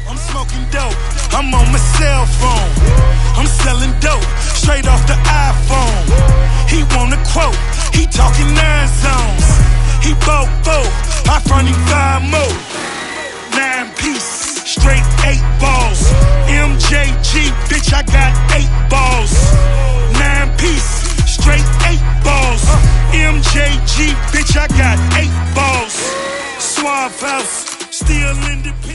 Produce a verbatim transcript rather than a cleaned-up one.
I'm smoking dope, I'm on my cell phone. I'm selling dope, straight off the iPhone. He want a quote, he talking nine zones. He bought four, I front him five more. Nine piece, straight eight balls. M J G, bitch, I got eight balls. Nine piece, straight eight balls. M J G, bitch, I got eight balls. Suave House, still independent.